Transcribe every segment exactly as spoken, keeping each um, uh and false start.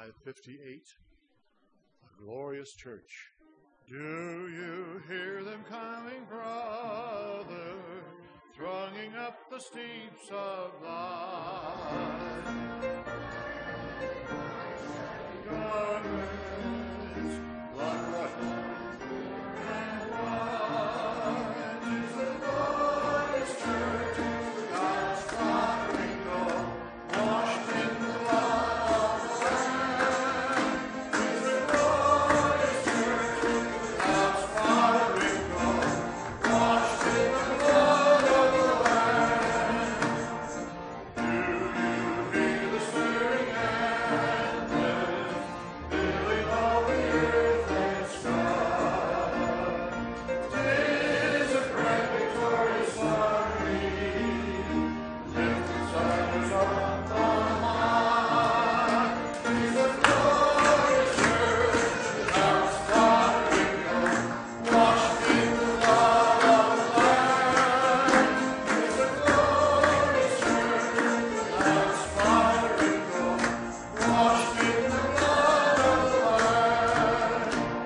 five fifty-eight, A Glorious Church. Do you hear them coming, brother, thronging up the steeps of life? Garments, blood-red and white is the glorious church, God's following gold, washed in the blood of the Lamb. Is the glorious church, God's following gold, washed in the blood of the Lamb. Do you hear the stirring anthems, filling all the earth and sky? 'Tis a great victorious army, lifting silence up on high. 'Tis the glorious church, God's following gold, washed in the blood of the Lamb. 'Tis the glorious church, God's following gold, washed in the blood of the Lamb.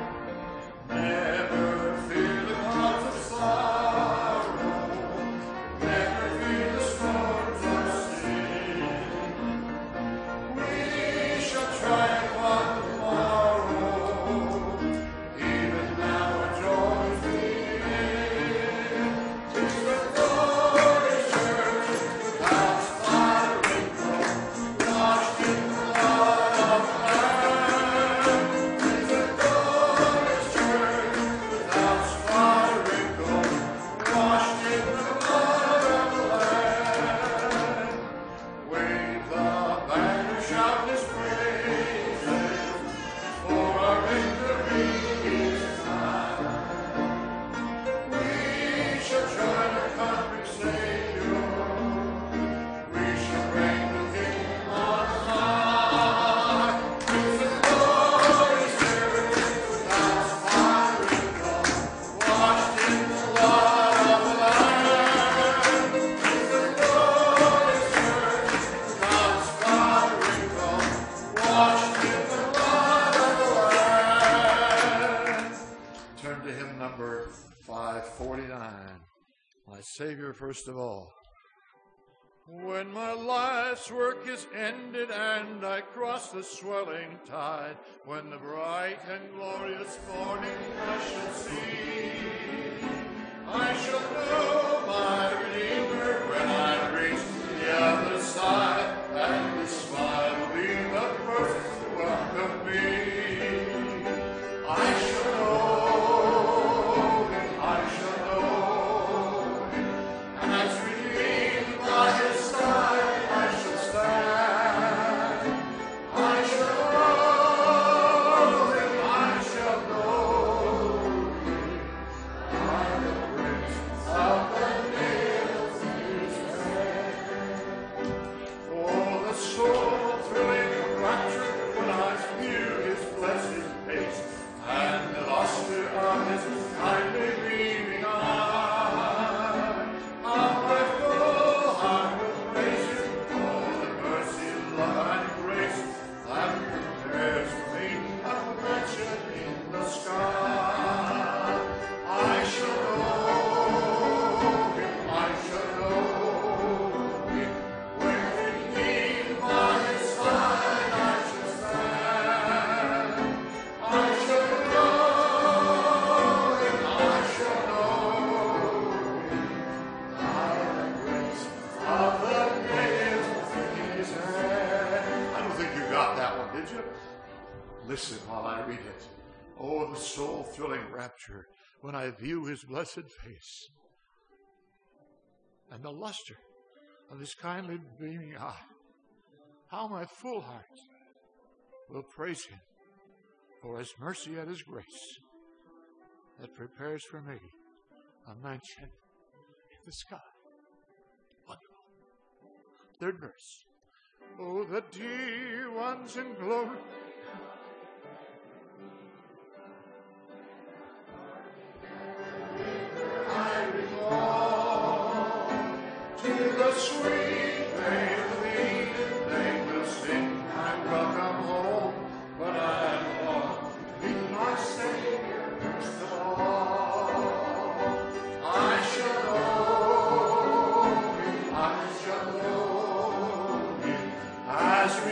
Never fear the clouds of sorrow, never fear the storms of sin. We shall triumph on the morrow, even now our joys begin. 'Tis the glorious church, God's following gold, washed in the blood of the Lamb. 'Tis the glorious church, God's following gold, washed in the blood of the Lamb. Wave the banner, shout His praises, for our victory is nigh. We shall join our conquering Savior, we shall reign with Him on high. 'Tis the glorious church, God's following gold, washed in the blood of the Lamb. 'Tis the glorious church, God's following gold, washed in the blood of the Lamb. Turn to hymn number five forty-nine. My Savior first of all. When my life's work is ended and I cross the swelling tide, when the bright and glorious morning I shall see, I shall know my Redeemer when I reach the other side, and His smile will be the first to welcome me. I shall know Him, I shall know Him, as redeemed by His side I shall stand. I shall know Him, I shall know Him, by the grace of the nails in His hands. Oh, the soul thrilling rapture when I view His blessed face, and the luster of His kindly beaming eye. How my full heart will praise Him for the mercy, love, and grace that prepares for me a mansion in the sky. I shall know Him, I shall know Him, when redeemed by His side I shall stand. I shall know Him, I shall know Him, by the grace of the nails in His hand. I don't think you got that one, did you? Listen while I read it. Oh, the soul-thrilling rapture when I view His blessed face, and the luster of His kindly beaming eye. How my full heart will praise Him for His mercy and His grace that prepares for me a mansion in the sky. Wonderful. Third verse. Oh, the dear ones in glory. I belong to the sweet melody. They will sing and welcome home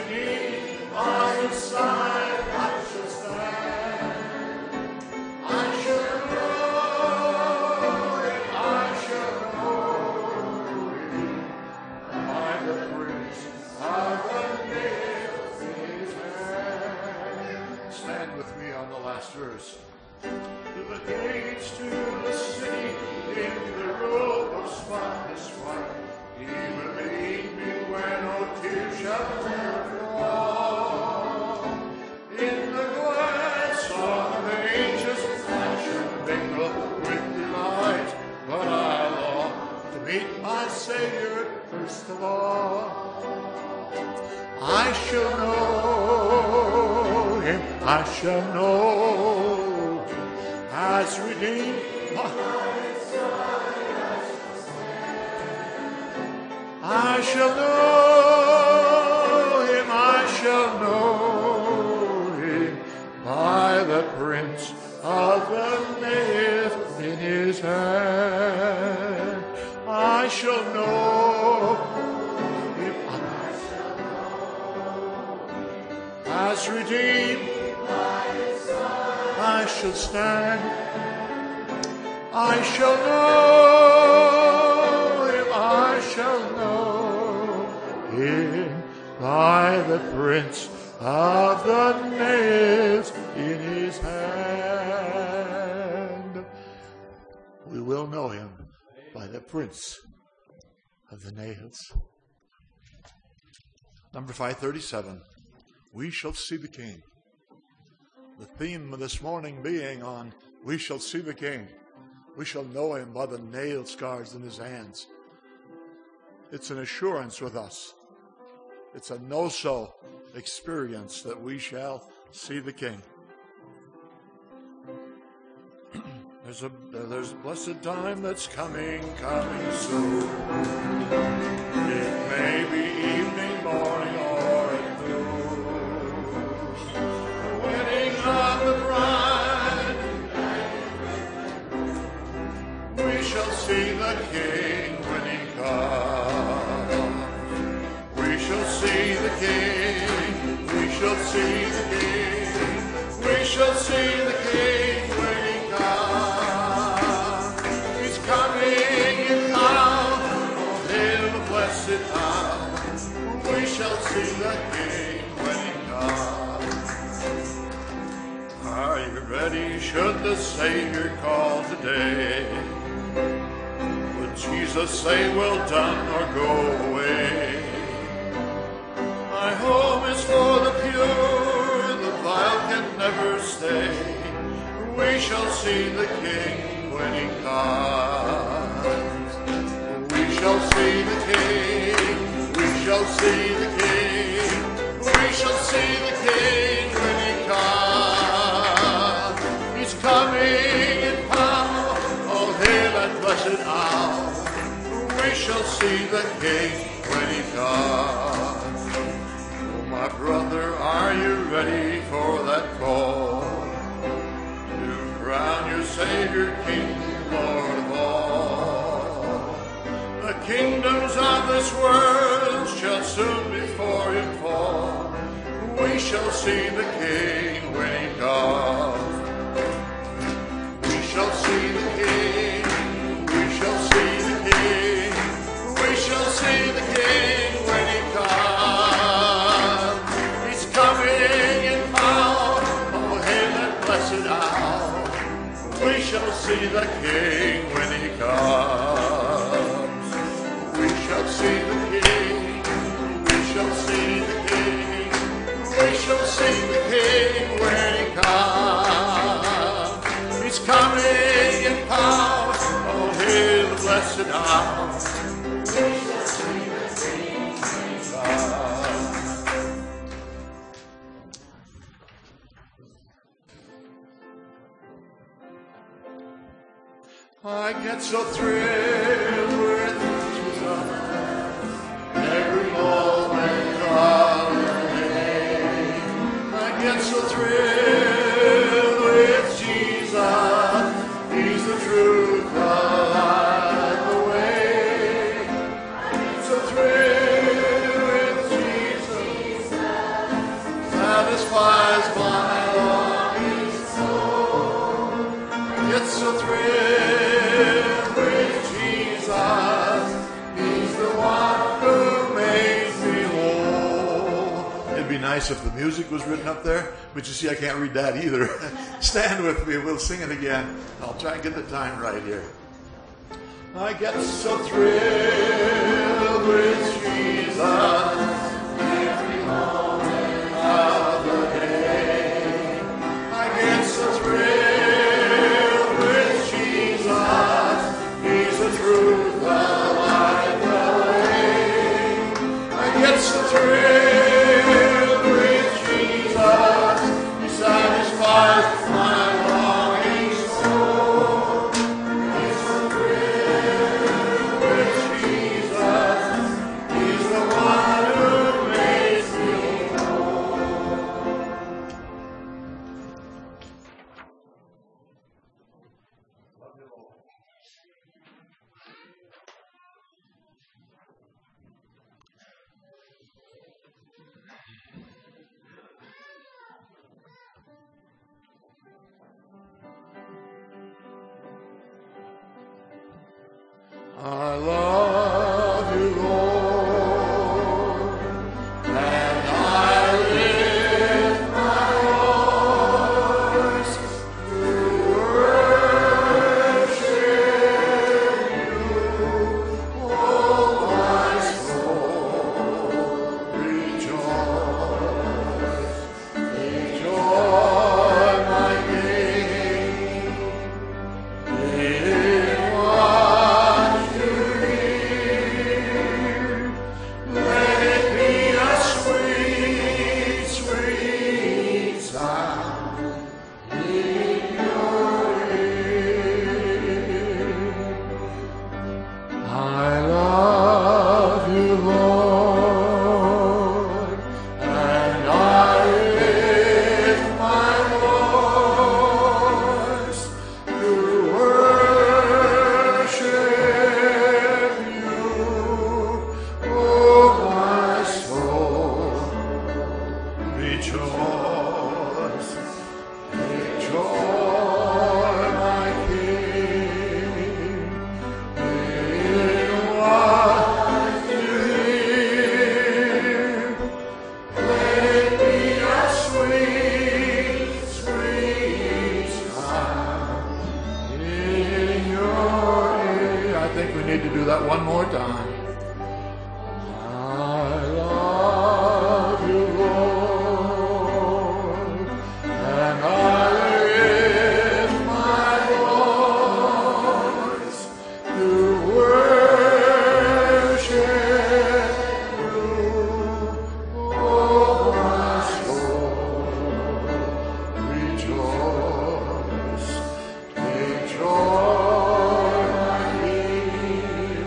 redeemed by his side I shall stand. I shall know him, I shall know him, by the prints of the nails in his hand. Stand with me on the last verse. To the gates, to the city, in the robe of spotless white, he will lead me where no tears shall ever fall. In the glad song of angels, I shall mingle with delight, but I long to meet my Savior first of all. I shall know him, I shall know him, as redeemed. I shall know him, I shall know him, by the prints of the nails in his hand. I shall know him, I shall know him, as redeemed by his side I shall stand. I shall know him, I shall know him, by the prints of the nails in his hand. We will know him by the prints of the nails. Number five thirty-seven, we shall see the King. The theme of this morning being on we shall see the King. We shall know him by the nail scars in his hands. It's an assurance with us. It's a no-so experience that we shall see the King. There's a there's a blessed time that's coming, coming soon. It may be evening, morning, or at noon. The wedding of the bride. We shall see the King when he comes. We shall see the King. We shall see the King. We shall see the King when he comes. He's coming in town. Oh, hail the blessed hour. We shall see the King when he comes. Are you ready? Should the Savior call today? Would Jesus say, well done, or go away? My home is for the pure, the vile can never stay. We shall see the King when he comes. We shall see the King, we shall see the King, we shall see the King when he comes. He's coming in power, oh hail that blessed hour. We shall see the King when he comes. Oh, my brother, are you ready for that call to crown your Savior King, Lord of all? The kingdoms of this world shall soon before him fall. We shall see the King when he comes. We shall see the King, we shall see the King, we shall see the King when he comes. He's coming in power, oh hail that blessed hour. We shall see the King when he comes. We shall see the King, we shall see the King, we shall see the King when he comes. He's coming in power, oh hail the blessed hour. We shall see the King when he comes. I get so thrilled with Jesus every moment of the day. I get so thrilled with Jesus. He's the truth, the light, the way. I get so thrilled with Jesus satisfies my longing soul. Get so thrilled with Jesus. He's the one who makes me whole. It'd be nice if the music was written up there, but you see, I can't read that either. Stand with me. We'll sing it again. I'll try and get the time right here. I get so thrilled with Jesus every moment of the day. I get so thrilled with Jesus. He's the truth, the light, the way. I get so thrilled with Jesus. He satisfies my longing soul. He's so thrilled with Jesus. He's the one who makes me I love you, Lord, and I lift my voice to worship you. Oh, my soul, rejoice, rejoice, my King, in what you hear. Let it be a sweet, sweet sound in your ear. I love you, Lord, and I lift my voice to worship you. Oh, my soul, rejoice, rejoice, my King, in what you hear. Let it be a sweet, sweet sound in your ear. I think we need to do that one more time. I love you, Lord, and I lift my voice to worship you. Oh, my soul, rejoice, rejoice, my King,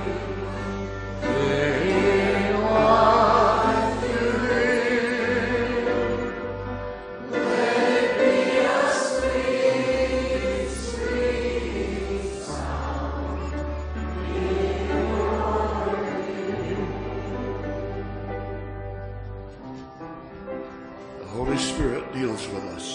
in what you hear. Let it be a sweet, sweet sound in your ear. The Holy Spirit deals with us.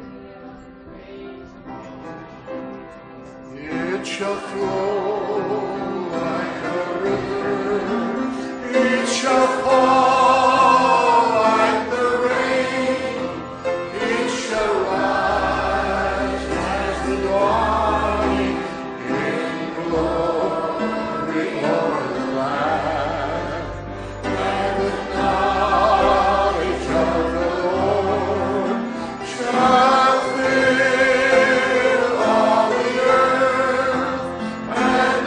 It shall flow like a river. It shall fall like the rain. It shall rise as the dawning in glory o'er the land. And the knowledge of the Lord shall fill all the earth, and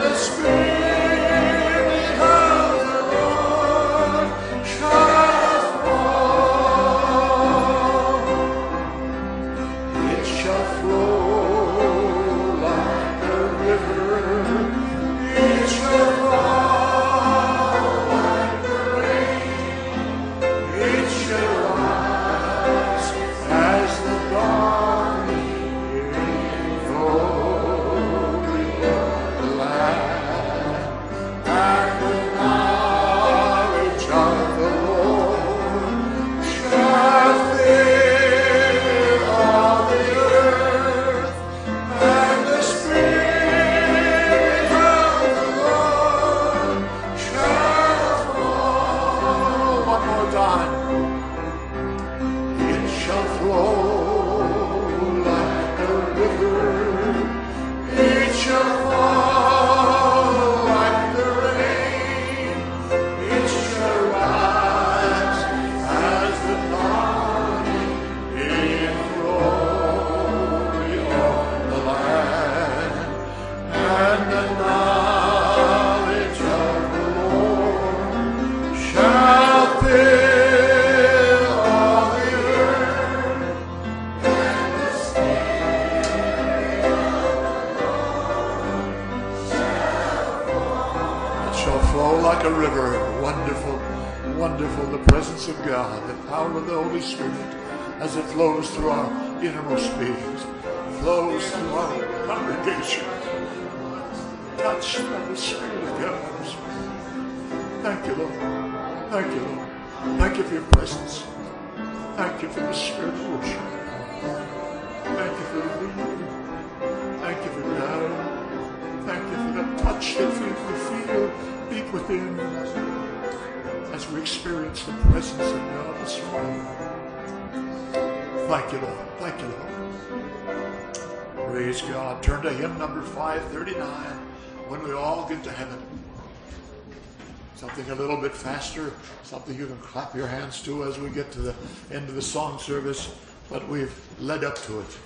a river. Wonderful, wonderful, the presence of God, the power of the Holy Spirit as it flows through our innermost beings, flows through our congregation, touched by the Spirit of God. Thank you, Lord. Thank you, Lord. Thank you for your presence. Thank you for the Spirit of worship. Thank you for the leading. Thank you for guiding. Thank you for the touch that we feel deep within as we experience the presence of God this morning. Thank you, Lord. Thank you, Lord. Praise God. Turn to hymn number five thirty-nine, When We All Get to Heaven. Something a little bit faster, something you can clap your hands to as we get to the end of the song service, but we've led up to it.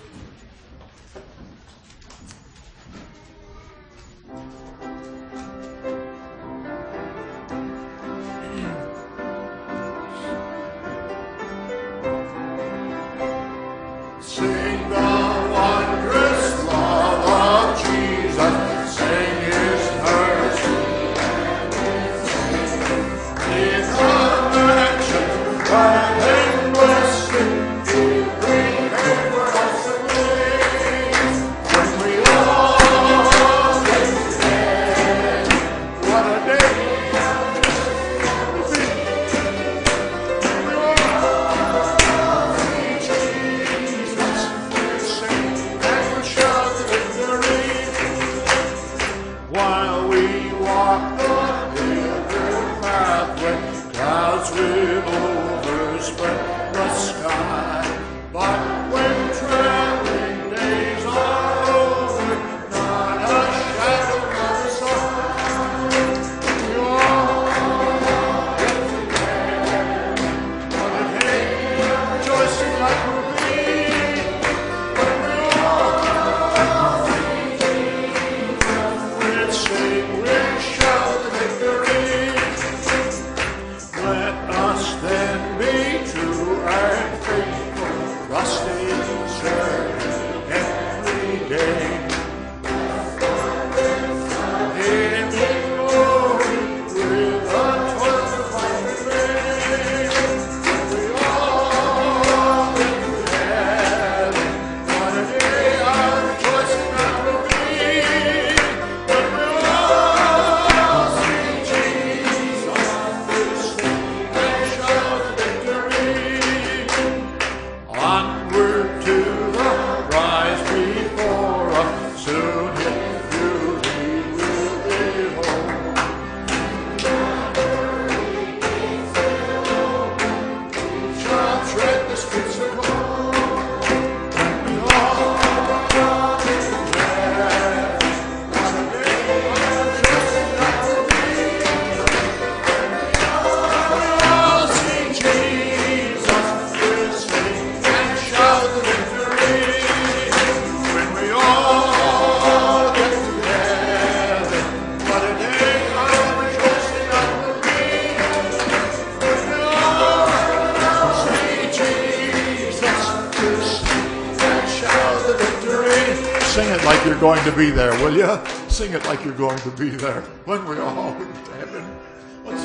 Going to be there, will you? Sing it like you're going to be there. When we all get to heaven. What's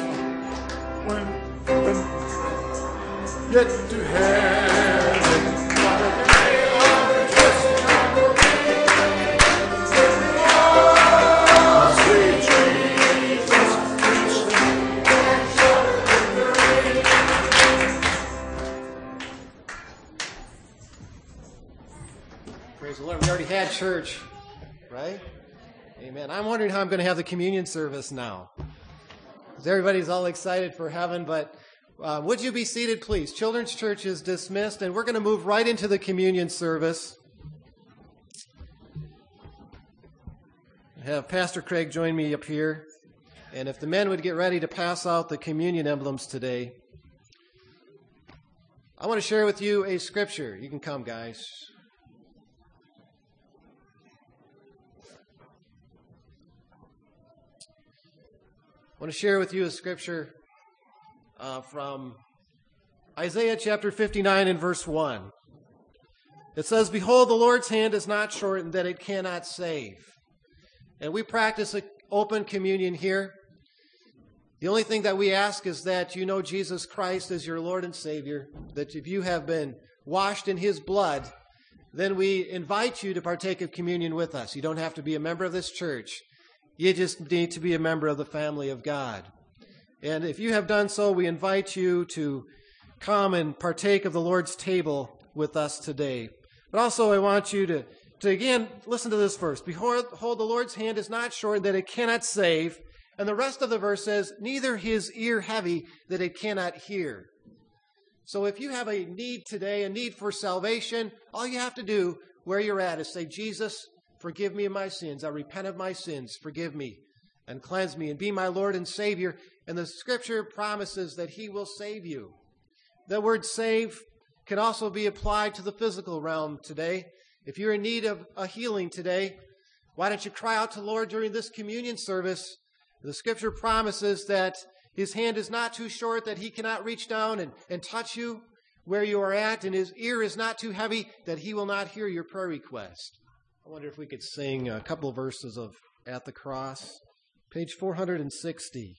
when when get to heaven? What a day of rejoicing I will be. Oh, sweet Jesus, we sing and shout victory. Praise the Lord. We already had church. Right? Amen. I'm wondering how I'm going to have the communion service now. Everybody's all excited for heaven, but uh, would you be seated, please? Children's church is dismissed, and we're going to move right into the communion service. Have Pastor Craig join me up here, and if the men would get ready to pass out the communion emblems today. I want to share with you a scripture. You can come, guys. I want to share with you a scripture uh, from Isaiah chapter fifty-nine and verse one. It says, "Behold, the Lord's hand is not shortened that it cannot save." And we practice open communion here. The only thing that we ask is that you know Jesus Christ as your Lord and Savior, that if you have been washed in his blood, then we invite you to partake of communion with us. You don't have to be a member of this church. You just need to be a member of the family of God. And if you have done so, we invite you to come and partake of the Lord's table with us today. But also I want you to, to again, listen to this verse. Behold, the Lord's hand is not short that it cannot save. And the rest of the verse says, neither his ear heavy that it cannot hear. So if you have a need today, a need for salvation, all you have to do where you're at is say, Jesus, forgive me of my sins. I repent of my sins. Forgive me and cleanse me and be my Lord and Savior. And the scripture promises that he will save you. The word save can also be applied to the physical realm today. If you're in need of a healing today, why don't you cry out to the Lord during this communion service? The scripture promises that his hand is not too short that he cannot reach down and, and touch you where you are at, and his ear is not too heavy that he will not hear your prayer request. I wonder if we could sing a couple of verses of At the Cross. Page four hundred sixty.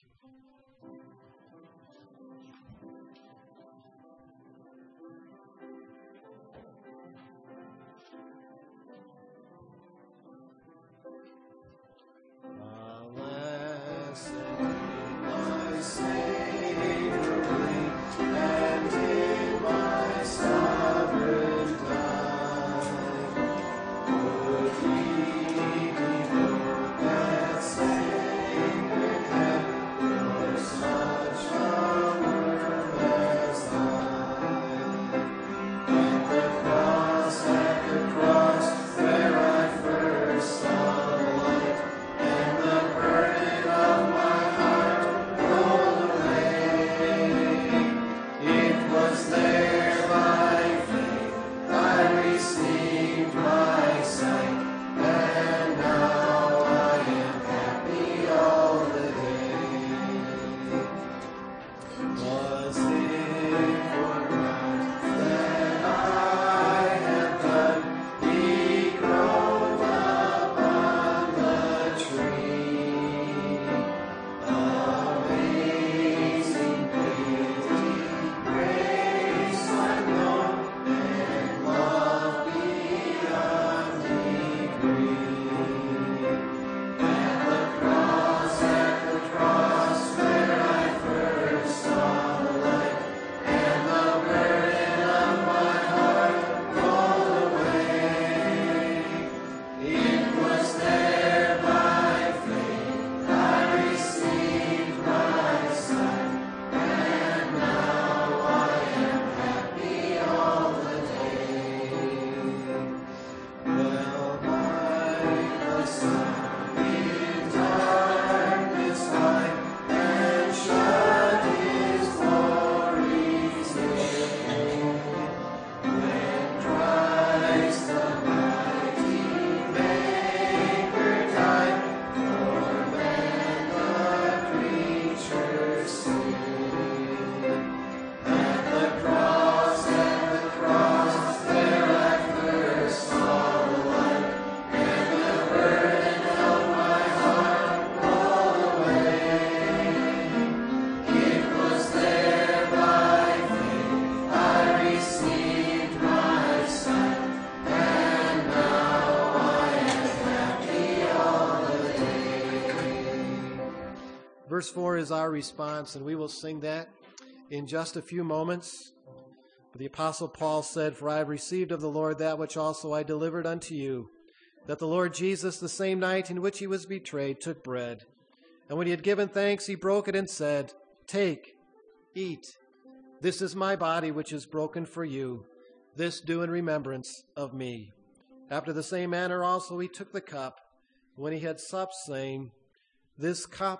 Verse four is our response, and we will sing that in just a few moments. But the Apostle Paul said, "For I have received of the Lord that which also I delivered unto you, that the Lord Jesus, the same night in which he was betrayed, took bread. And when he had given thanks, he broke it and said, Take, eat. This is my body, which is broken for you. This do in remembrance of me. After the same manner also he took the cup, when he had supped, saying, This cup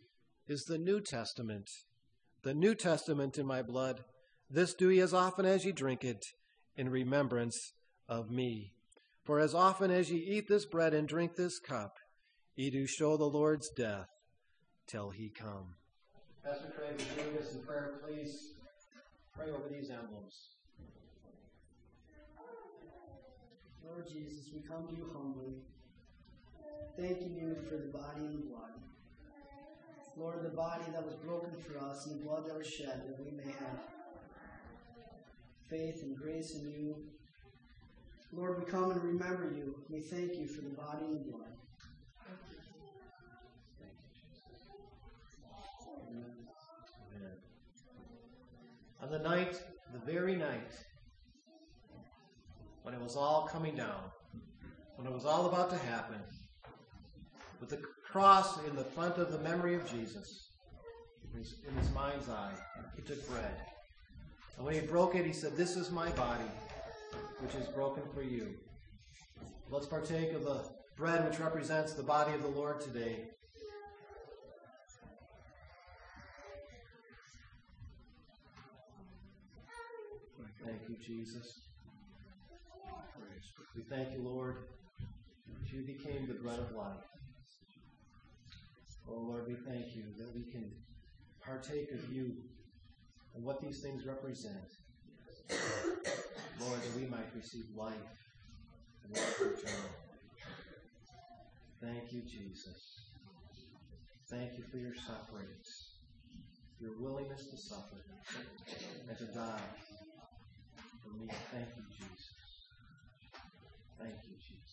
is the New Testament, the New Testament in my blood. This do ye as often as ye drink it, in remembrance of me. For as often as ye eat this bread and drink this cup, ye do show the Lord's death till he come." Pastor Craig, would you lead us in prayer, please? Pray over these emblems. Lord Jesus, we come to you humbly, thanking you for the body and blood. Lord, the body that was broken for us and the blood that was shed, that we may have faith and grace in you. Lord, we come and remember you. We thank you for the body and the blood. Amen. On the night, the very night, when it was all coming down, when it was all about to happen, with the cross in the front of the memory of Jesus, in his, in his mind's eye, he took bread. And when he broke it, he said, "This is my body, which is broken for you." Let's partake of the bread which represents the body of the Lord today. Thank you, Jesus. We thank you, Lord, that you became the bread of life. Oh, Lord, we thank you that we can partake of you and what these things represent. Lord, that we might receive life and life eternal. Thank you, Jesus. Thank you for your sufferings, your willingness to suffer and to die for me. Thank you, Jesus. Thank you, Jesus.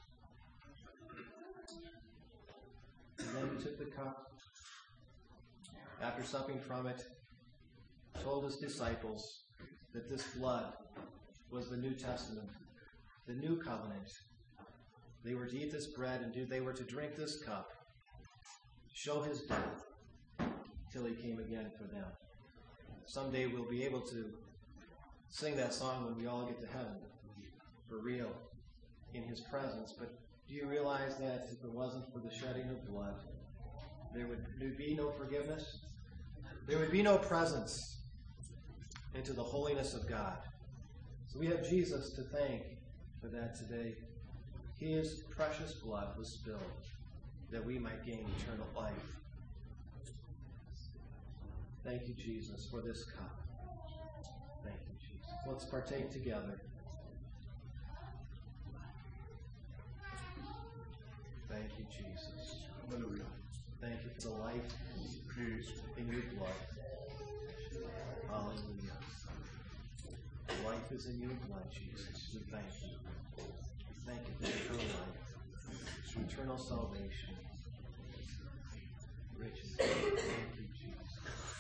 And then he took the cup. After supping from it, told his disciples that this blood was the New Testament, the new covenant. They were to eat this bread and do, they were to drink this cup, show his death till he came again for them. Someday we'll be able to sing that song when we all get to heaven, for real, in his presence. But do you realize that if it wasn't for the shedding of blood, there would be no forgiveness? There would be no presence into the holiness of God. So we have Jesus to thank for that today. His precious blood was spilled that we might gain eternal life. Thank you, Jesus, for this cup. Thank you, Jesus. Let's partake together. Thank you, Jesus. Hallelujah. Thank you for the life in your blood. Hallelujah. Life is in your blood, Jesus. We thank you. Thank you for eternal life, eternal salvation, riches. Thank you, Jesus.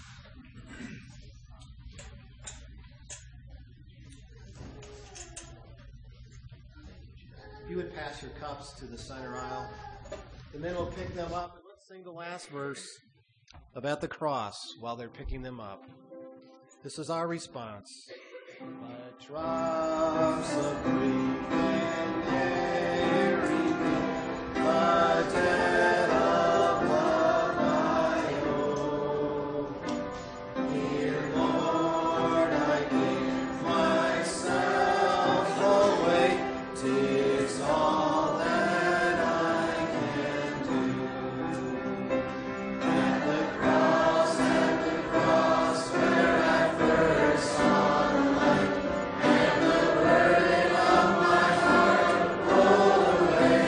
If you would pass your cups to the center aisle, the men will pick them up. And let's sing the last verse about the cross while they're picking them up. This is our response. But drops of grief and Mary, the dead of love I owe. Dear Lord, I give myself away. 'Tis all that I can do. At the cross, at the cross, where I first saw the light, and the burden of my heart rolled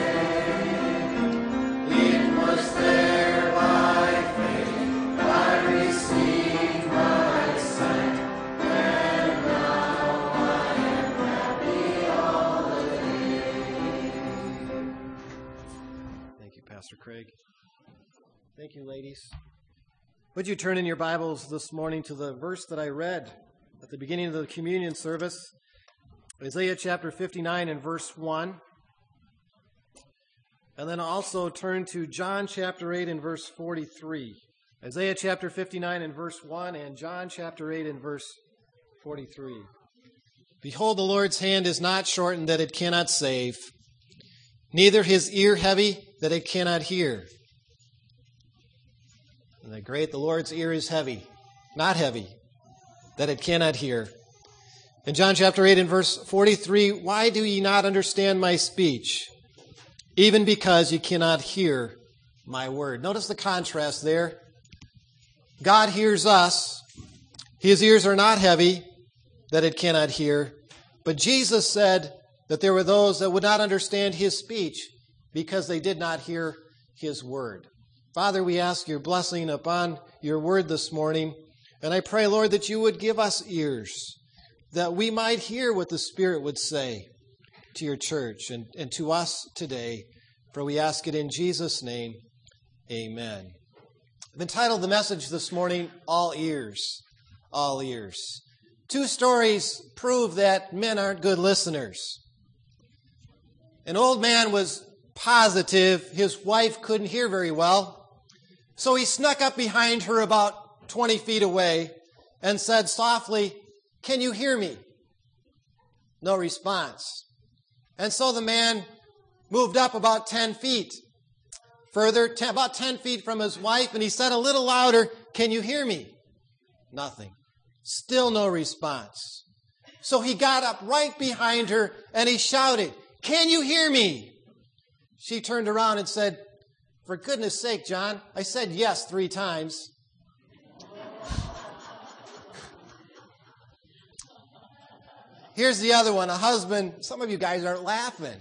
away. It was there by faith I received my sight, and now I am happy all the day. Thank you, Pastor Craig. Thank you, ladies. Would you turn in your Bibles this morning to the verse that I read at the beginning of the communion service, Isaiah chapter fifty-nine and verse one. And then also turn to John chapter eight and verse forty-three. Isaiah chapter fifty-nine and verse one and John chapter eight and verse forty-three. Behold, the Lord's hand is not shortened that it cannot save, neither his ear heavy that it cannot hear. And the great, the Lord's ear is heavy, not heavy, that it cannot hear. In John chapter eight and verse forty-three, why do ye not understand my speech? Even because ye cannot hear my word. Notice the contrast there. God hears us. His ears are not heavy, that it cannot hear. But Jesus said that there were those that would not understand his speech because they did not hear his word. Father, we ask your blessing upon your word this morning. And I pray, Lord, that you would give us ears, that we might hear what the Spirit would say to your church and, and to us today. For we ask it in Jesus' name. Amen. I've entitled the message this morning, All Ears. All Ears. Two stories prove that men aren't good listeners. An old man was positive his wife couldn't hear very well, so he snuck up behind her about twenty feet away and said softly, "Can you hear me?" No response. And so the man moved up about ten feet, further, ten, about ten feet from his wife, and he said a little louder, "Can you hear me?" Nothing. Still no response. So he got up right behind her and he shouted, "Can you hear me?" She turned around and said, "For goodness sake, John, I said yes three times." Here's the other one. A husband, some of you guys aren't laughing.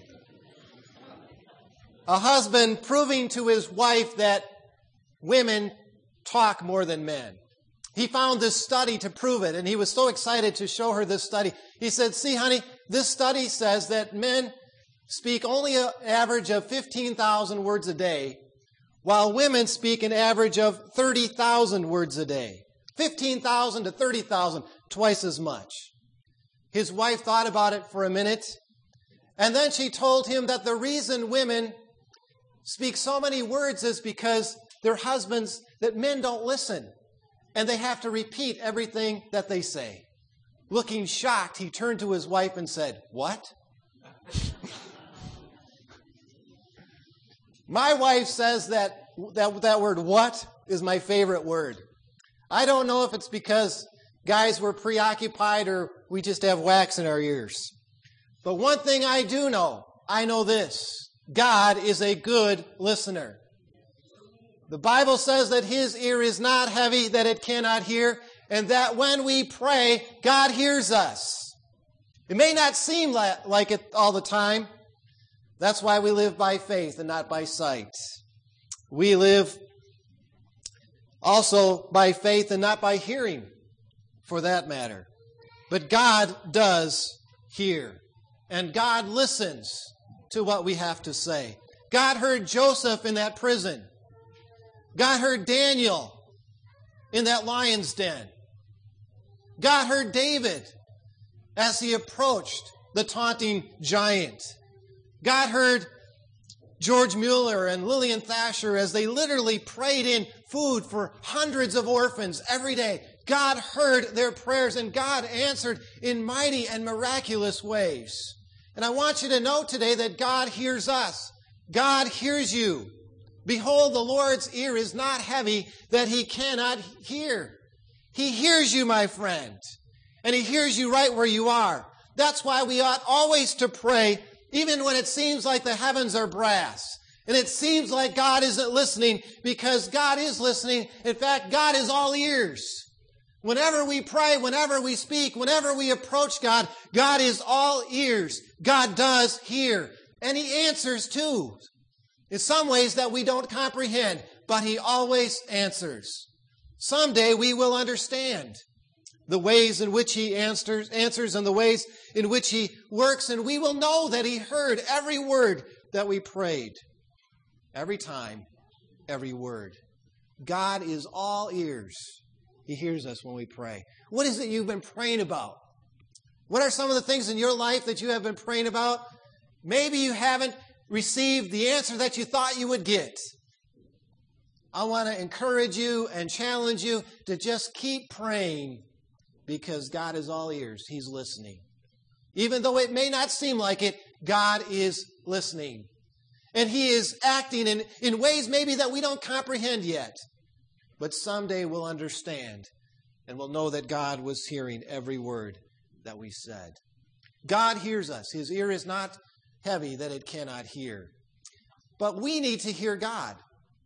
A husband proving to his wife that women talk more than men. He found this study to prove it, and he was so excited to show her this study. He said, "See, honey, this study says that men speak only an average of fifteen thousand words a day, while women speak an average of thirty thousand words a day. fifteen thousand to thirty thousand, twice as much." His wife thought about it for a minute, and then she told him that the reason women speak so many words is because their husbands, that men don't listen, and they have to repeat everything that they say. Looking shocked, he turned to his wife and said, "What?" My wife says that, that that word "what" is my favorite word. I don't know if it's because guys were preoccupied or we just have wax in our ears. But one thing I do know, I know this: God is a good listener. The Bible says that his ear is not heavy, that it cannot hear, and that when we pray, God hears us. It may not seem like it all the time. That's why we live by faith and not by sight. We live also by faith and not by hearing, for that matter. But God does hear, and God listens to what we have to say. God heard Joseph in that prison. God heard Daniel in that lion's den. God heard David as he approached the taunting giant. God heard George Mueller and Lillian Thatcher as they literally prayed in food for hundreds of orphans every day. God heard their prayers, and God answered in mighty and miraculous ways. And I want you to know today that God hears us. God hears you. Behold, the Lord's ear is not heavy that he cannot hear. He hears you, my friend. And he hears you right where you are. That's why we ought always to pray, even when it seems like the heavens are brass. And it seems like God isn't listening, because God is listening. In fact, God is all ears. Whenever we pray, whenever we speak, whenever we approach God, God is all ears. God does hear. And he answers too. In some ways that we don't comprehend, but he always answers. Someday we will understand the ways in which he answers, answers and the ways in which he works, and we will know that he heard every word that we prayed. Every time, every word. God is all ears. He hears us when we pray. What is it you've been praying about? What are some of the things in your life that you have been praying about? Maybe you haven't received the answer that you thought you would get. I want to encourage you and challenge you to just keep praying, because God is all ears. He's listening. Even though it may not seem like it, God is listening. And he is acting in, in ways maybe that we don't comprehend yet. But someday we'll understand, and we'll know that God was hearing every word that we said. God hears us. His ear is not heavy that it cannot hear. But we need to hear God.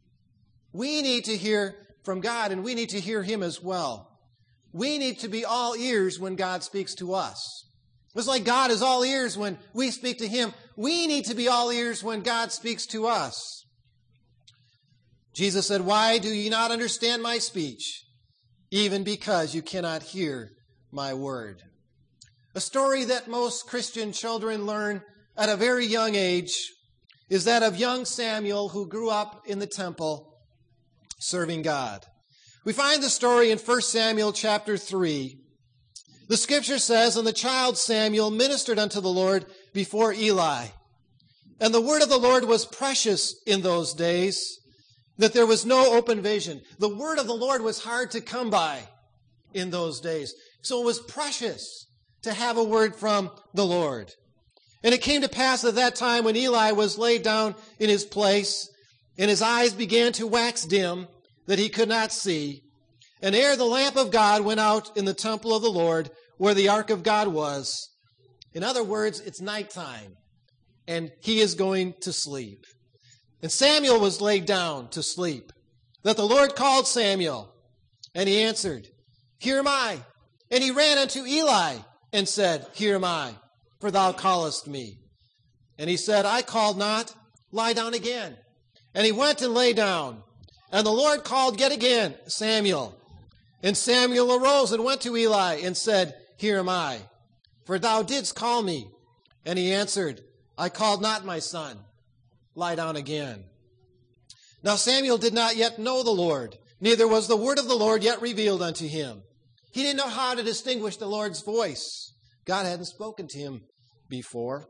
We need to hear from God, and we need to hear him as well. We need to be all ears when God speaks to us. It's like God is all ears when we speak to him. We need to be all ears when God speaks to us. Jesus said, "Why do you not understand my speech? Even because you cannot hear my word." A story that most Christian children learn at a very young age is that of young Samuel, who grew up in the temple serving God. We find the story in First Samuel chapter three. The scripture says, "And the child Samuel ministered unto the Lord before Eli. And the word of the Lord was precious in those days, that there was no open vision." The word of the Lord was hard to come by in those days. So it was precious to have a word from the Lord. And it came to pass at that time, when Eli was laid down in his place, and his eyes began to wax dim, that he could not see, and ere the lamp of God went out in the temple of the Lord, where the ark of God was. In other words, it's nighttime, and he is going to sleep. And Samuel was laid down to sleep, that the Lord called Samuel, and he answered, "Here am I." And he ran unto Eli and said, "Here am I, for thou callest me." And he said, "I called not, lie down again." And he went and lay down. And the Lord called yet again, "Samuel." And Samuel arose and went to Eli and said, "Here am I, for thou didst call me." And he answered, "I called not, my son, lie down again." Now Samuel did not yet know the Lord, neither was the word of the Lord yet revealed unto him. He didn't know how to distinguish the Lord's voice. God hadn't spoken to him before.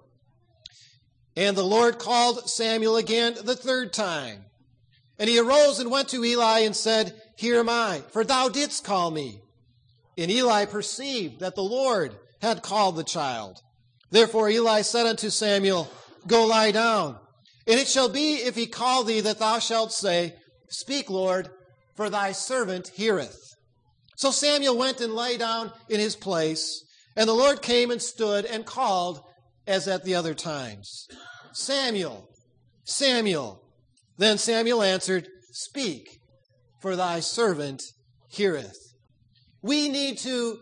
And the Lord called Samuel again the third time. And he arose and went to Eli and said, "Here am I, for thou didst call me." And Eli perceived that the Lord had called the child. Therefore Eli said unto Samuel, "Go lie down. And it shall be, if he call thee, that thou shalt say, Speak, Lord, for thy servant heareth." So Samuel went and lay down in his place, and the Lord came and stood and called as at the other times, "Samuel, Samuel." Then Samuel answered, "Speak, for thy servant heareth." We need to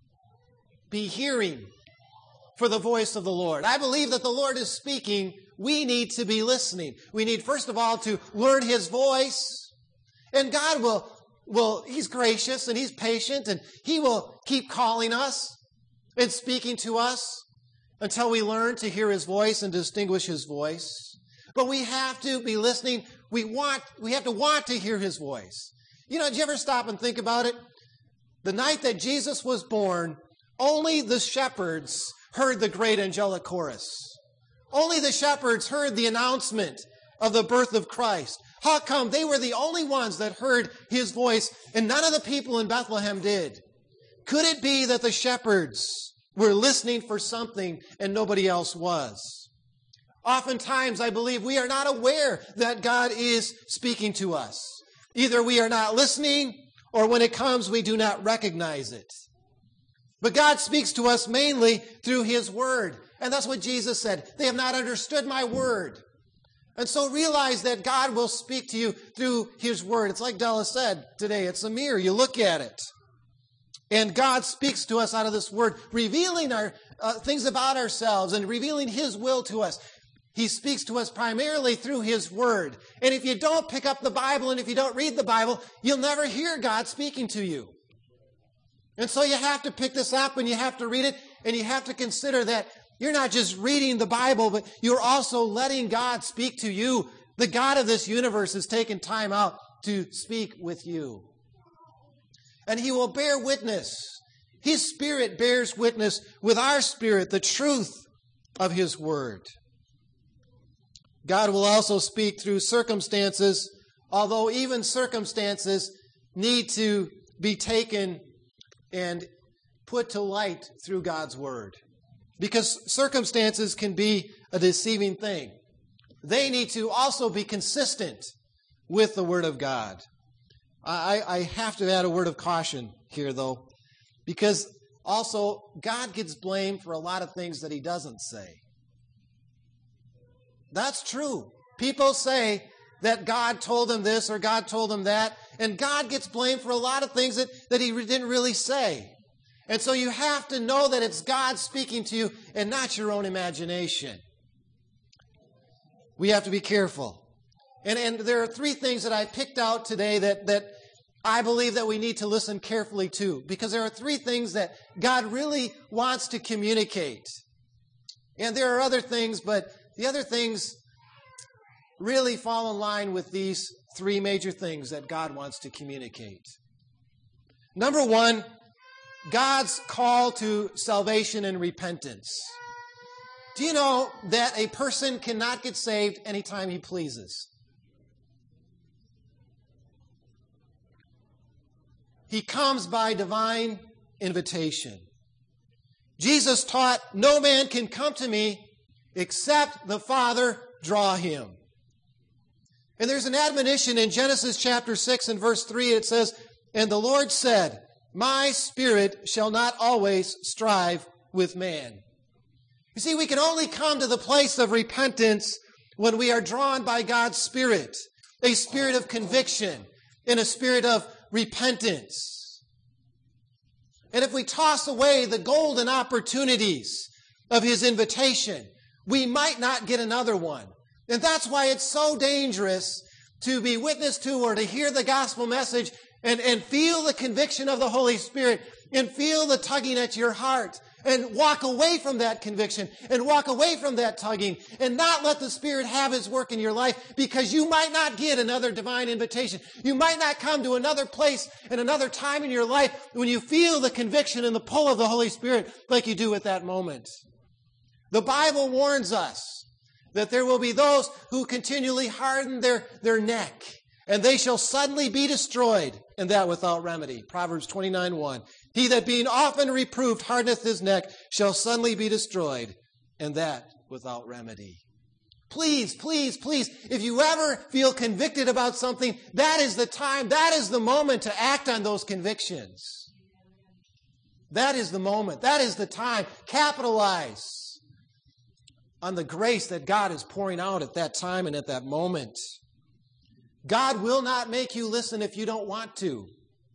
be hearing for the voice of the Lord. I believe that the Lord is speaking. We need to be listening. We need, first of all, to learn his voice. And God will, will, he's gracious and he's patient, and he will keep calling us and speaking to us until we learn to hear his voice and distinguish his voice. But we have to be listening. We want, we have to want to hear his voice. You know, did you ever stop and think about it? The night that Jesus was born, only the shepherds heard the great angelic chorus. Only the shepherds heard the announcement of the birth of Christ. How come they were the only ones that heard his voice and none of the people in Bethlehem did? Could it be that the shepherds were listening for something and nobody else was? Oftentimes, I believe we are not aware that God is speaking to us. Either we are not listening, or when it comes, we do not recognize it. But God speaks to us mainly through his word. And that's what Jesus said. They have not understood my word. And so realize that God will speak to you through his word. It's like Della said today. It's a mirror. You look at it. And God speaks to us out of this word, revealing our uh, things about ourselves and revealing his will to us. He speaks to us primarily through his word. And if you don't pick up the Bible and if you don't read the Bible, you'll never hear God speaking to you. And so you have to pick this up and you have to read it, and you have to consider that you're not just reading the Bible, but you're also letting God speak to you. The God of this universe has taken time out to speak with you. And he will bear witness. His Spirit bears witness with our spirit, the truth of his word. God will also speak through circumstances, although even circumstances need to be taken and put to light through God's word. Because circumstances can be a deceiving thing. They need to also be consistent with the word of God. I, I have to add a word of caution here, though, because also God gets blamed for a lot of things that he doesn't say. That's true. People say that God told them this or God told them that, and God gets blamed for a lot of things that, that he didn't really say. And so you have to know that it's God speaking to you and not your own imagination. We have to be careful. And, and there are three things that I picked out today that, that I believe that we need to listen carefully to, because there are three things that God really wants to communicate. And there are other things, but the other things really fall in line with these three major things that God wants to communicate. Number one, God's call to salvation and repentance. Do you know that a person cannot get saved anytime he pleases? He comes by divine invitation. Jesus taught, no man can come to me except the Father draw him. And there's an admonition in Genesis chapter six and verse three. It says, and the Lord said, my spirit shall not always strive with man. You see, we can only come to the place of repentance when we are drawn by God's Spirit, a spirit of conviction and a spirit of repentance. And if we toss away the golden opportunities of His invitation, we might not get another one. And that's why it's so dangerous to be witness to or to hear the gospel message and, and feel the conviction of the Holy Spirit and feel the tugging at your heart and walk away from that conviction and walk away from that tugging and not let the Spirit have His work in your life, because you might not get another divine invitation. You might not come to another place and another time in your life when you feel the conviction and the pull of the Holy Spirit like you do at that moment. The Bible warns us that there will be those who continually harden their, their neck, and they shall suddenly be destroyed, and that without remedy. Proverbs twenty-nine one. He that being often reproved hardeneth his neck shall suddenly be destroyed, and that without remedy. Please, please, please, if you ever feel convicted about something, that is the time, that is the moment to act on those convictions. That is the moment, that is the time. Capitalize on the grace that God is pouring out at that time and at that moment. God will not make you listen if you don't want to.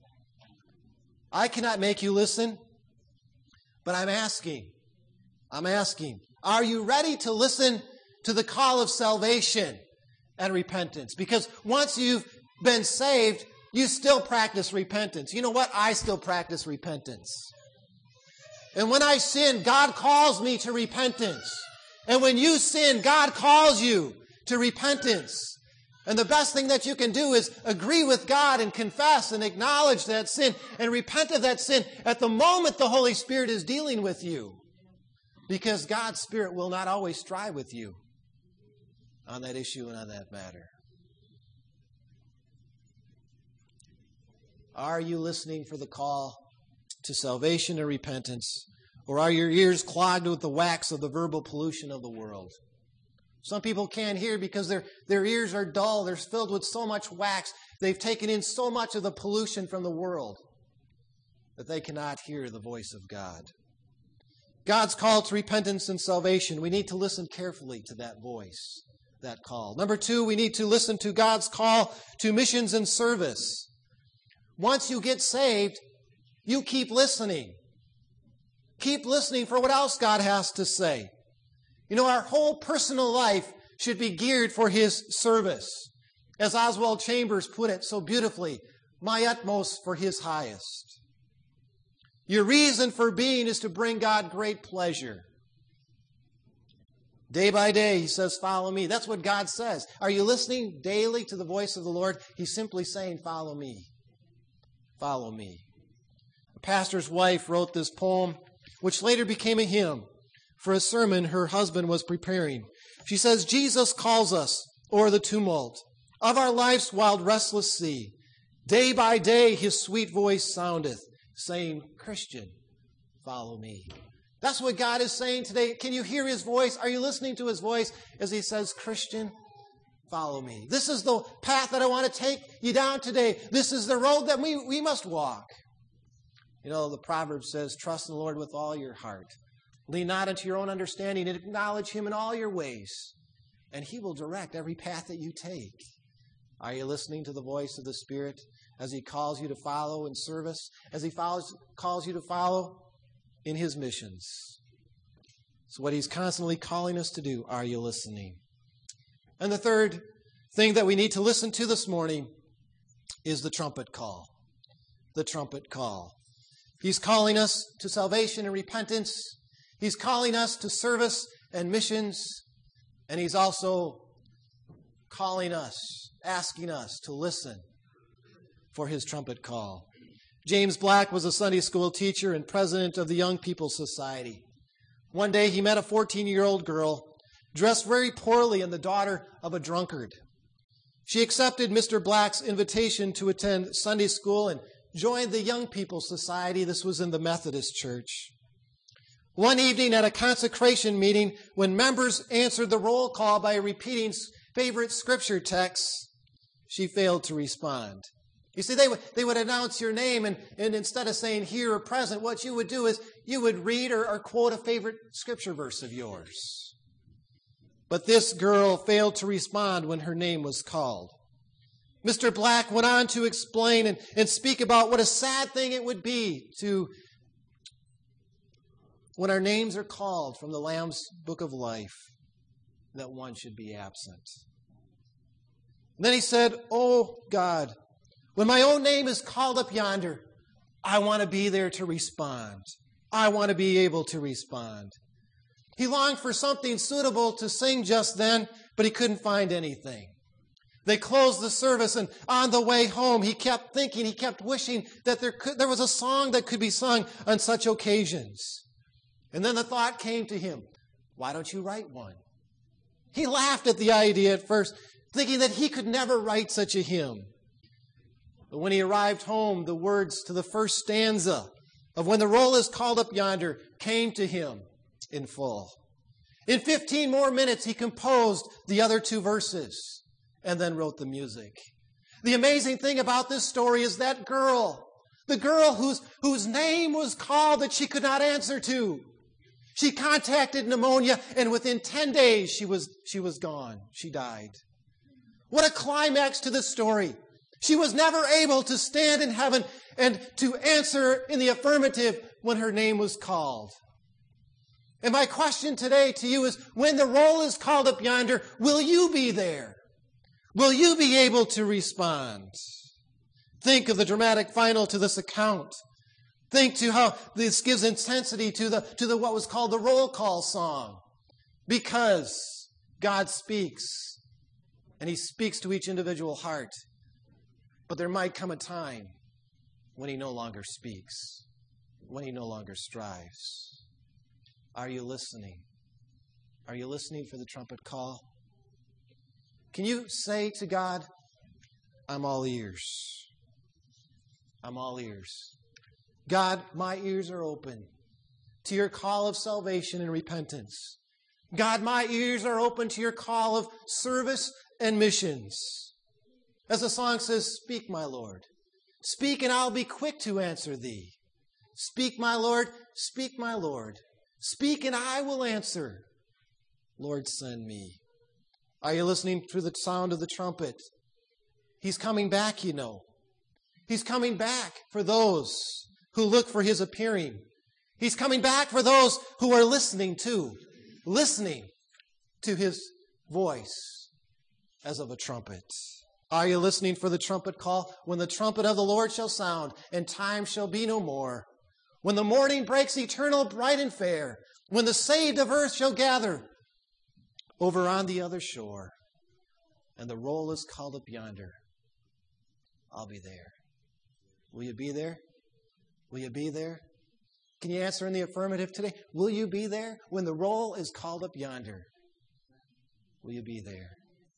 I cannot make you listen, but I'm asking, I'm asking, are you ready to listen to the call of salvation and repentance? Because once you've been saved, you still practice repentance. You know what? I still practice repentance. And when I sin, God calls me to repentance. And when you sin, God calls you to repentance. And the best thing that you can do is agree with God and confess and acknowledge that sin and repent of that sin at the moment the Holy Spirit is dealing with you. Because God's Spirit will not always strive with you on that issue and on that matter. Are you listening for the call to salvation and repentance? Or are your ears clogged with the wax of the verbal pollution of the world? Some people can't hear because their, their ears are dull. They're filled with so much wax. They've taken in so much of the pollution from the world that they cannot hear the voice of God. God's call to repentance and salvation. We need to listen carefully to that voice, that call. Number two, we need to listen to God's call to missions and service. Once you get saved, you keep listening. Keep listening for what else God has to say. You know, our whole personal life should be geared for His service. As Oswald Chambers put it so beautifully, my utmost for His highest. Your reason for being is to bring God great pleasure. Day by day, He says, follow me. That's what God says. Are you listening daily to the voice of the Lord? He's simply saying, follow me. Follow me. A pastor's wife wrote this poem, which later became a hymn, for a sermon her husband was preparing. She says, Jesus calls us o'er the tumult of our life's wild restless sea. Day by day His sweet voice soundeth, saying, Christian, follow me. That's what God is saying today. Can you hear His voice? Are you listening to His voice as He says, Christian, follow me? This is the path that I want to take you down today. This is the road that we, we must walk. You know, the proverb says, trust in the Lord with all your heart. Lean not unto your own understanding, and acknowledge Him in all your ways, and He will direct every path that you take. Are you listening to the voice of the Spirit as He calls you to follow in service, as He follows, calls you to follow in His missions? It's what He's constantly calling us to do. Are you listening? And the third thing that we need to listen to this morning is the trumpet call. The trumpet call. He's calling us to salvation and repentance. He's calling us to service and missions. And he's also calling us, asking us to listen for his trumpet call. James Black was a Sunday school teacher and president of the Young People's Society. One day he met a fourteen-year-old girl dressed very poorly and the daughter of a drunkard. She accepted Mister Black's invitation to attend Sunday school and joined the Young People's Society. This was in the Methodist Church. One evening at a consecration meeting, when members answered the roll call by repeating favorite scripture texts, she failed to respond. You see, they would, they would announce your name, and, and instead of saying here or present, what you would do is you would read or, or quote a favorite scripture verse of yours. But this girl failed to respond when her name was called. Mister Black went on to explain and, and speak about what a sad thing it would be to, when our names are called from the Lamb's Book of Life, that one should be absent. And then he said, "Oh God, when my own name is called up yonder, I want to be there to respond. I want to be able to respond." He longed for something suitable to sing just then, but he couldn't find anything. They closed the service, and on the way home, he kept thinking, he kept wishing that there could, there was a song that could be sung on such occasions. And then the thought came to him, why don't you write one? He laughed at the idea at first, thinking that he could never write such a hymn. But when he arrived home, the words to the first stanza of "When the Roll is Called Up Yonder" came to him in full. In fifteen more minutes, he composed the other two verses and then wrote the music. The amazing thing about this story is that girl, the girl whose, whose name was called that she could not answer to. She contacted pneumonia, and within ten days, she was, she was gone. She died. What a climax to this story. She was never able to stand in heaven and to answer in the affirmative when her name was called. And my question today to you is, when the roll is called up yonder, will you be there? Will you be able to respond? Think of the dramatic final to this account. Think to how this gives intensity to the to the what was called the roll call song. Because God speaks, and he speaks to each individual heart. But there might come a time when he no longer speaks, when he no longer strives. Are you listening? Are you listening for the trumpet call? Can you say to God, I'm all ears. I'm all ears. God, my ears are open to your call of salvation and repentance. God, my ears are open to your call of service and missions. As the song says, speak, my Lord. Speak, and I'll be quick to answer thee. Speak, my Lord. Speak, my Lord. Speak, and I will answer. Lord, send me. Are you listening to the sound of the trumpet? He's coming back, you know. He's coming back for those who look for his appearing. He's coming back for those who are listening to, listening to his voice as of a trumpet. Are you listening for the trumpet call? When the trumpet of the Lord shall sound, and time shall be no more. When the morning breaks eternal, bright and fair. When the saved of earth shall gather over on the other shore, and the roll is called up yonder, I'll be there. Will you be there? Will you be there? Can you answer in the affirmative today? Will you be there when the roll is called up yonder? Will you be there?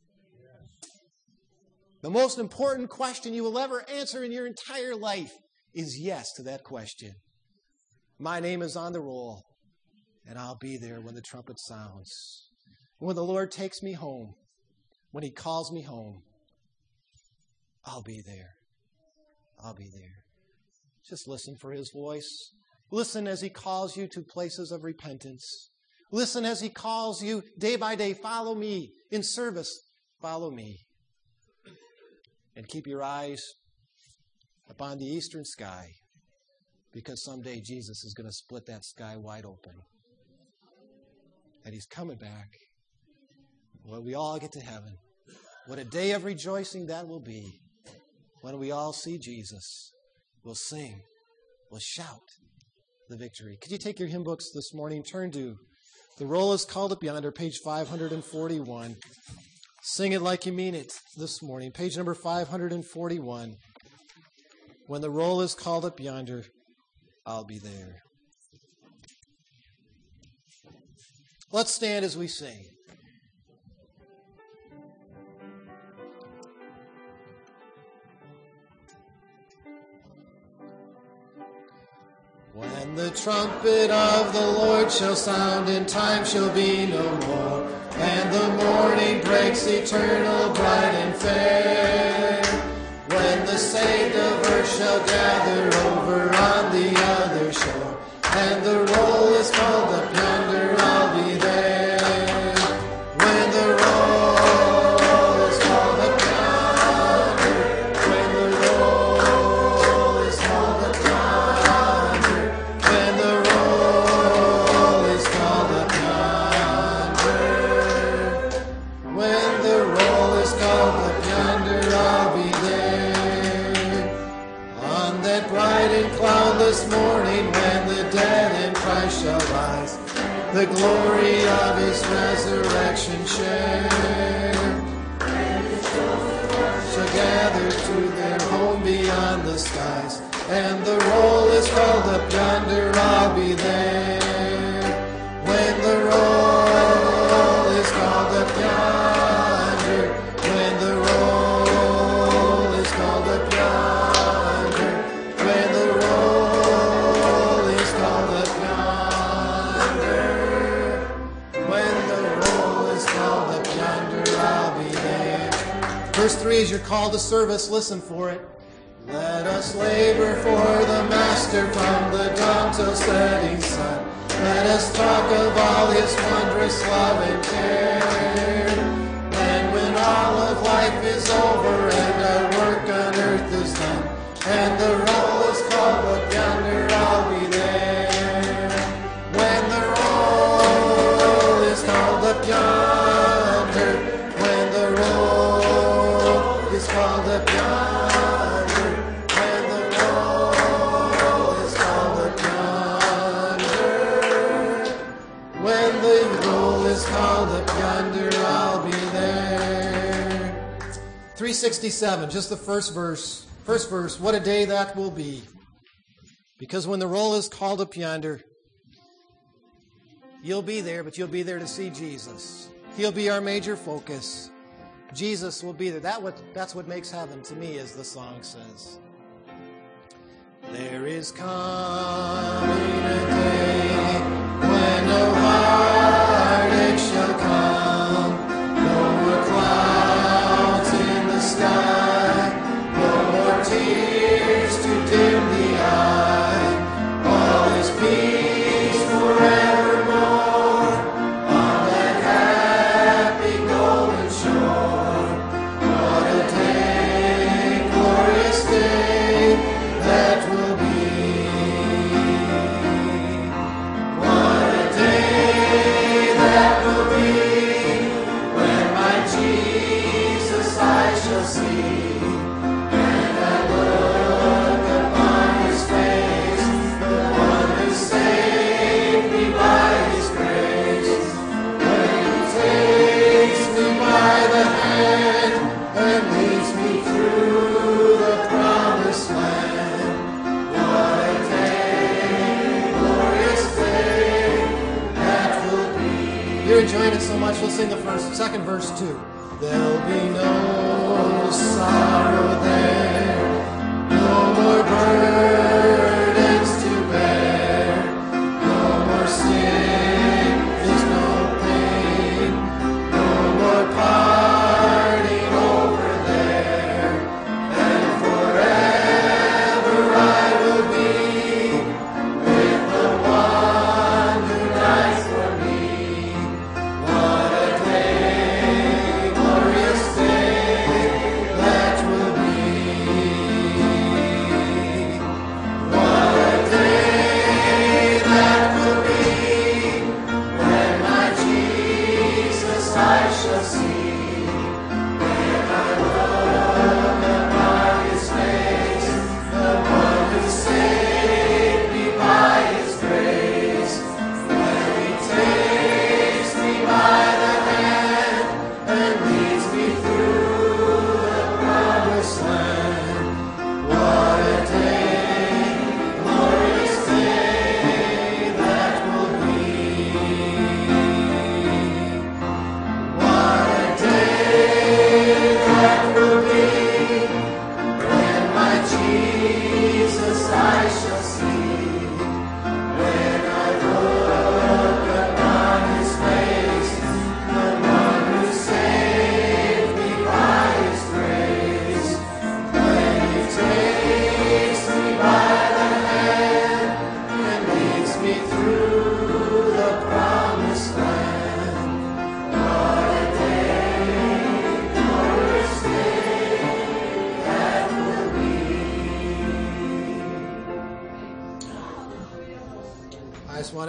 The most important question you will ever answer in your entire life is yes to that question. My name is on the roll, and I'll be there when the trumpet sounds. When the Lord takes me home, when he calls me home, I'll be there. I'll be there. Just listen for his voice. Listen as he calls you to places of repentance. Listen as he calls you day by day. Follow me in service. Follow me. And keep your eyes upon the eastern sky, because someday Jesus is going to split that sky wide open. And he's coming back. When we all get to heaven, What a day of rejoicing that will be when we all see Jesus. We'll sing, we'll shout the victory. Could you take your hymn books this morning, turn to The Roll is Called Up Yonder, page five forty-one. Sing it like you mean it this morning, page number five forty-one. When the roll is called up yonder, I'll be there. Let's stand as we sing. When the trumpet of the Lord shall sound, and time shall be no more, and the morning breaks eternal, bright and fair. When the saved of earth shall gather over on the other shore, and the roll is called up yonder, I'll be there. When the roll is called up yonder, when the roll is called up yonder, when the roll is called up yonder, when the roll is called up yonder, I'll be there. On that bright and cloudless morning, when the dead in Christ shall rise, the glory of his resurrection share, shall gather to their home beyond the skies, and the roll is called up yonder, I'll be there. When the roll is called up yonder, when the roll is called up yonder, when the roll is called up yonder, when the roll is called up yonder, I'll be there. Verse three, as you're called to service, listen for it. Let us labor for the Master from the dawn till setting sun. Let us talk of all his wondrous love and care. And when all of life is over and our work on earth is done, and the roll is called up yonder, I'll be there. When the roll is called up yonder, when the roll is called up yonder, when the roll is called up yonder, when the roll is called up yonder, I'll be there. three sixty-seven, just the first verse. First verse, what a day that will be. Because when the roll is called up yonder, you'll be there, but you'll be there to see Jesus. He'll be our major focus. Jesus will be there. That what, that's what makes heaven to me, as the song says. There is coming a day when no heartache shall come, no more clouds in the sky, no more tears to dim the eye. All is peace forevermore on that happy golden shore. What a day, glorious day that will be. What a day that will be when my Jesus I shall see. And I look upon his face, the one who saved me by his grace. When he takes me by the hand and leads me through the promised land. What a day, glorious day that will be. You're enjoying it so much, we'll sing the first, second verse too. There'll be no sorrow there, no more burdens to bear, no more sickness, no pain, no more parting over there, and forever I will be with the one who died for me. What a day, glorious day that will be.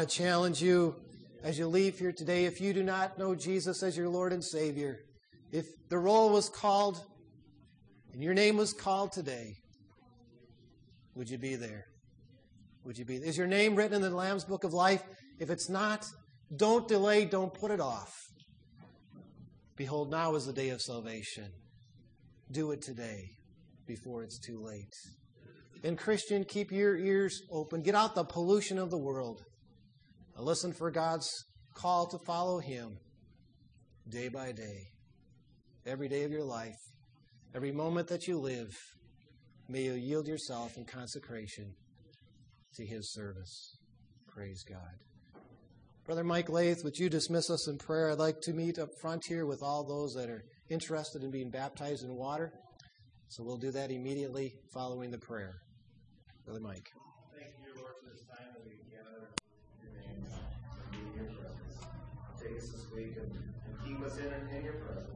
to challenge you as you leave here today. If you do not know Jesus as your Lord and Savior, if the roll was called and your name was called today, would you be there? Would you be there? Is your name written in the Lamb's Book of Life? If it's not, don't delay, don't put it off. Behold, now is the day of salvation. Do it today before it's too late. And Christian, keep your ears open. Get out the pollution of the world. And listen for God's call to follow Him day by day. Every day of your life, every moment that you live, may you yield yourself in consecration to His service. Praise God. Brother Mike Lath, would you dismiss us in prayer? I'd like to meet up front here with all those that are interested in being baptized in water. So we'll do that immediately following the prayer. Brother Mike. Thank you, Lord, for this time that we gather in your name and be in your presence. Take us this week and, and keep us in, in your presence.